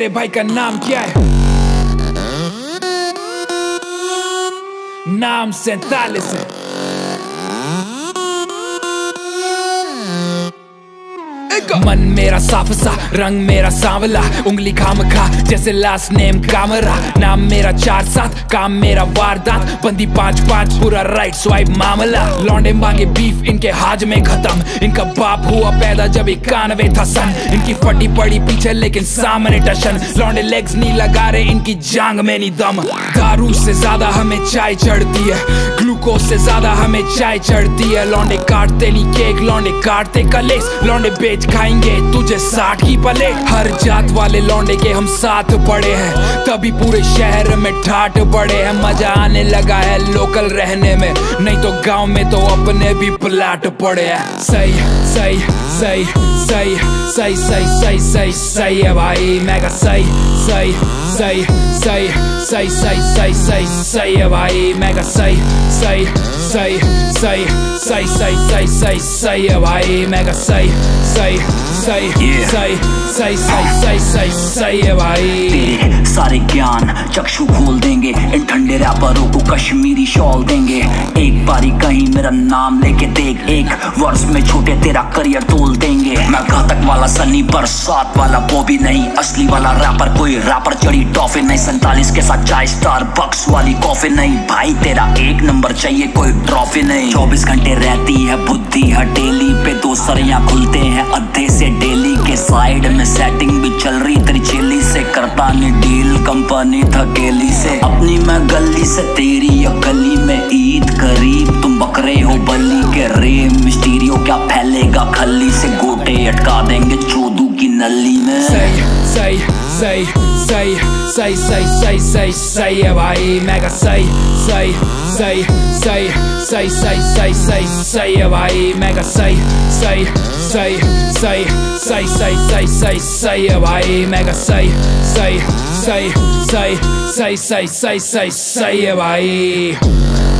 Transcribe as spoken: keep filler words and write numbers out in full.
तेरे भाई का नाम क्या है? नाम सैतालीस है। मन मेरा साफ सा, रंग मेरा सांवला, उंगली खाम खा जैसे लास्ट नेम कामरा। नाम मेरा चार सात, काम मेरा वारदात, बंदी पांच पांच, पूरा राइट स्वाइप मामला। लौंडे मांगे बीफ, इनके हाज में खत्म। इनका बाप हुआ पैदा जब इक्यानवे था सन। इनकी फटी पड़ी पीछे लेकिन सामने टशन। लौंडे लेग्स नहीं लगा रहे, इनकी जांग में नहीं दम। दारू से ज्यादा हमें चाय चढ़ती है, ग्लूकोज से ज्यादा हमें चाय चढ़ती है। लौंडे काटते नहीं केक, लौंडे काटते कलेस। लौंडे बेच खाएंगे तुझे साठ की प्लेट। हर जात वाले लौंडे के हम साथ पड़े हैं, तभी पूरे शहर में ठाट पड़े हैं। मजा आने लगा है लोकल रहने में, नहीं तो गांव में तो अपने भी प्लाट पड़े हैं। सही सही सही सही सही सही सही सही सही है भाई, मैं कहा सही सही सही सही सही सही सही सही सही है भाई, मैं कहा सही सही सही सही सही सही सही सही सही है भाई, मैं कहा सही सही सही सही सही सही सही सही सही है भाई। तेरे सारे ज्ञान चक्षु खोल देंगे, इन ठंडे रैपरों को कश्मीरी शॉल देंगे। एक बारी कहीं मेरा नाम लेके देख, एक वर्ष में छोटे तेरा करियर तोल देंगे। मैं घातक वाला सन्नी, बरसात वाला बॉबी नहीं, असली वाला रैपर कोई रैपर चढ़ी टॉफी नहीं। सैतालीस के साथ चाय स्टार बक्स वाली कॉफी नहीं, भाई तेरा एक नंबर चाहिए कोई ट्रॉफी नहीं। चौबीस घंटे रहती है बुद्धि हटेली पे, दो सरियां खुलते हैं अद्धे से डेली के। साइड में सेटिंग भी चल रही तेरी चेली से, करता नहीं डील कंपनी थकेली से। अपनी मैं गली से तेरी या गली में ईद करीब, तुम बकरे हो बली के रे मिस्टीरियो। क्या फैलेगा खली से, गोटे अटका देंगे चोदू की नली में। सही सही सही सही सही सही सही सही सही है भाई, मैं कहा सही सही सही सही सही सही सही सही सही है भाई, मैं कहा सही सही सही सही सही सही सही सही सही है भाई, मैं कहा सही सही सही सही सही सही सही सही सही है भाई।